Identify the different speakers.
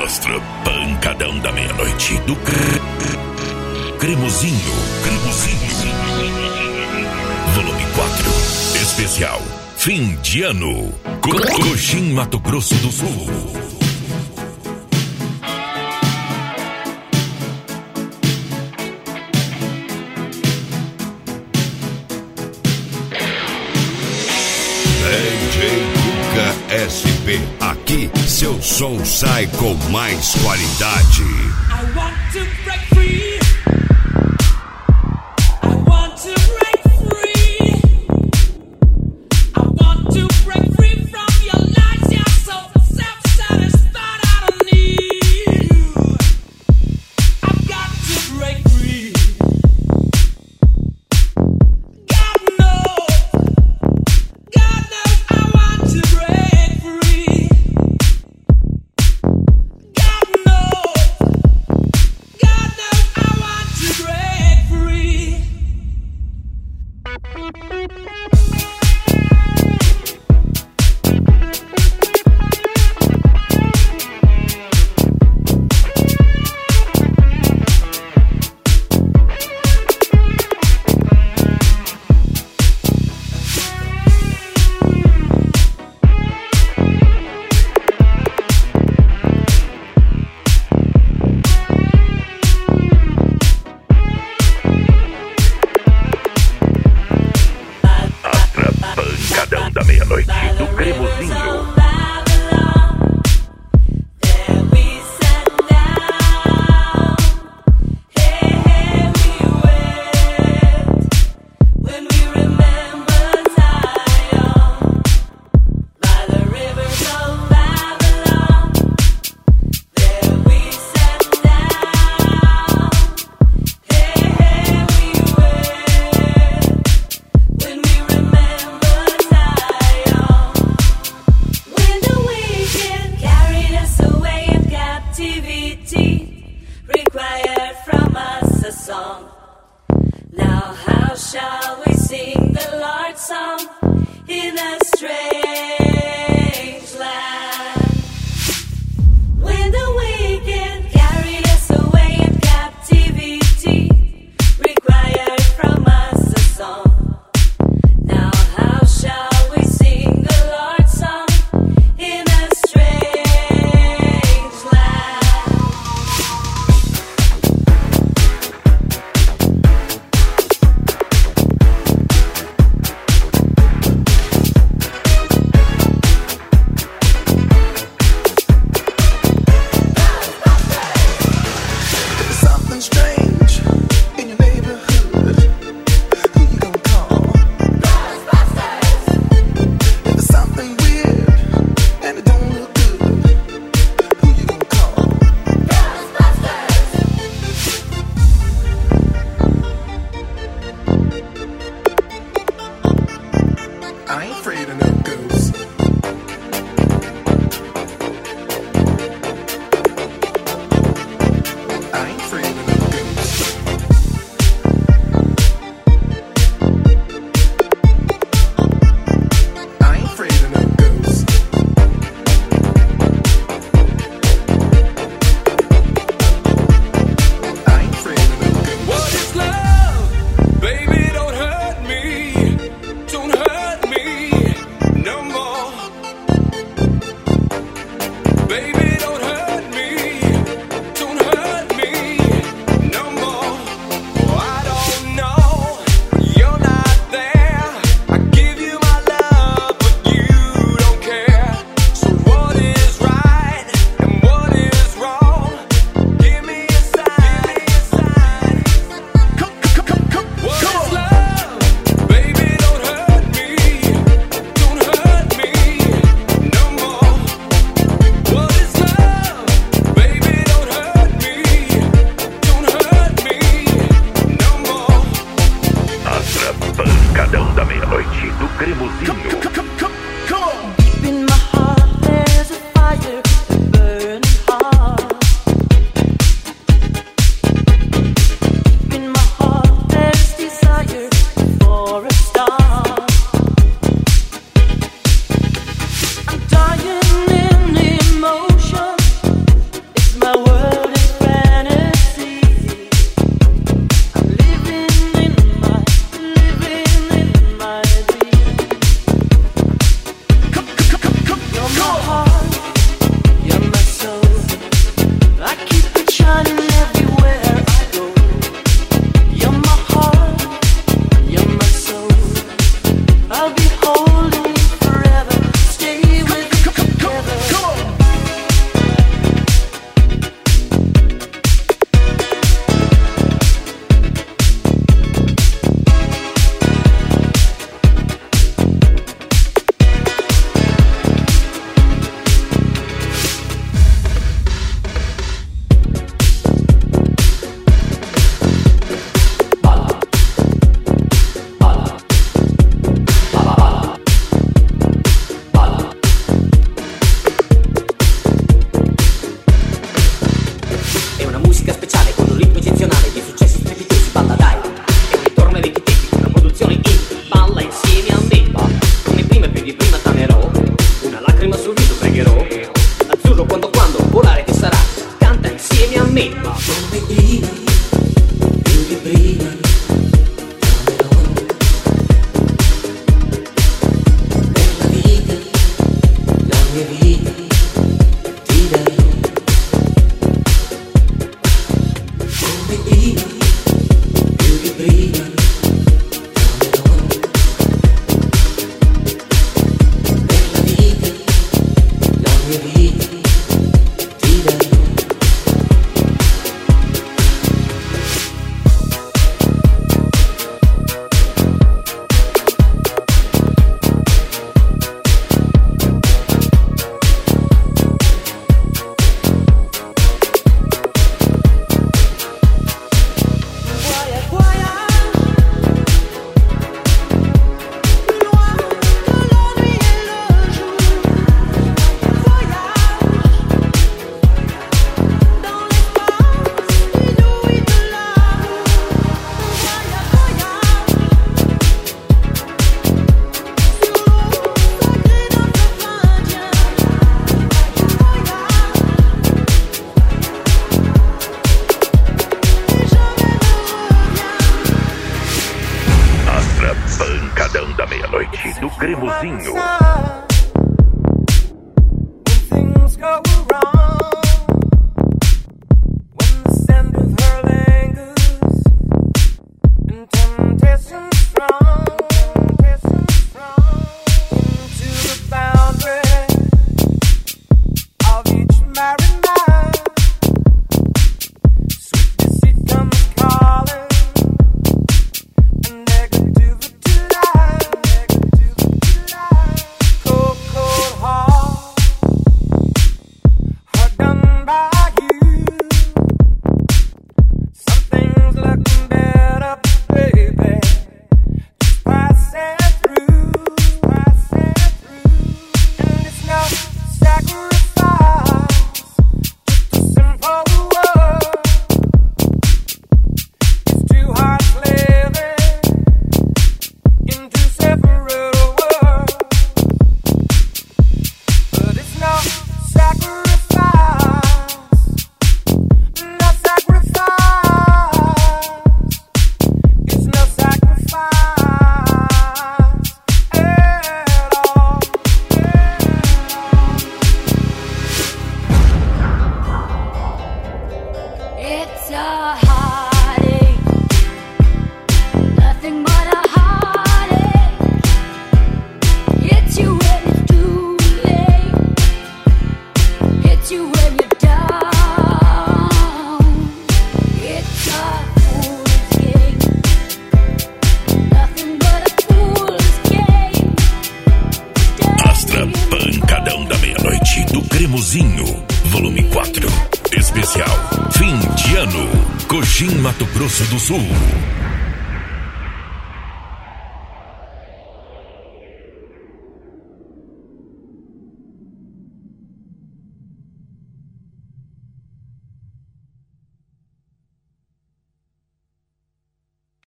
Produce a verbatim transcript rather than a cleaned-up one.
Speaker 1: Mostra Pancadão da Meia-Noite do cre... Cremosinho. Cremosinho. Volume quatro. Especial Fim de Ano. Co- Coxim, Mato Grosso do Sul.
Speaker 2: D J Cuca S P. Aqui seu som sai com mais qualidade.
Speaker 3: I want to break free. I want to break free. I want to break free from your lies. You're so self-satisfied. I don't need you. I've got to break free. God knows, God knows I want to break free. God knows, God knows I want to break free.
Speaker 1: Pancadão da Meia-Noite do Cremosinho.
Speaker 4: Required from us a song. Now how shall we sing the Lord's song in a strange land? When the wicked carried us away in captivity, required from us a song. Now how shall we sing the Lord's song in a strange land?
Speaker 1: do Cremosinho. Cremosinho, volume quatro, especial, fim de ano, Coxim, Mato Grosso do Sul.